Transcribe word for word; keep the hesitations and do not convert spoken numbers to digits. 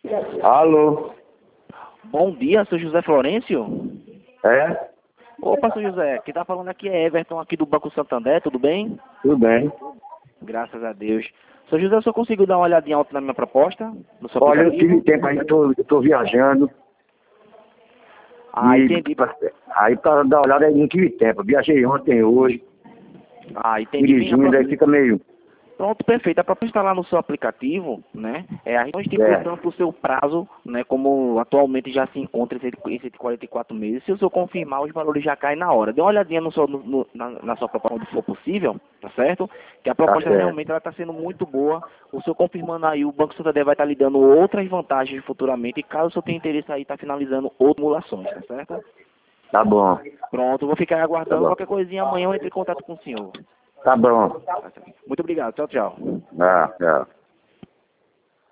Alô? Bom dia, seu José Florencio. É? Opa, seu José, quem tá falando aqui é Everton, aqui do Banco Santander, tudo bem? Tudo bem. Graças a Deus. Seu José, o senhor conseguiu dar uma olhadinha alta na minha proposta? No seu Olha, eu aplicativo? tive tempo ainda, tô, eu tô viajando. Ah, E entendi. pra- aí para dar uma olhada aí não tive tempo. Viajei ontem, hoje, Ah, entendi. Bem, a dirigindo, pro- aí fica meio. Pronto, perfeito. A proposta está lá no seu aplicativo, né? É, a gente não estipula É, tanto o seu prazo, né? Como atualmente já se encontra esse esse de quarenta e quatro meses. Se o senhor confirmar, os valores já caem na hora. Dê uma olhadinha no seu, no- no- na, na sua proposta, onde for possível, tá certo? Que a tá proposta certo. realmente ela está sendo muito boa. O senhor confirmando aí, o Banco Santander vai estar lhe dando outras vantagens futuramente. E caso o senhor tenha interesse aí, está finalizando outras simulações, tá certo? Tá bom. Pronto, vou ficar Tá aguardando. bom. Qualquer coisinha amanhã eu entro em contato com o senhor. Tá bom. Muito obrigado. Tchau, tchau. Ah, tchau.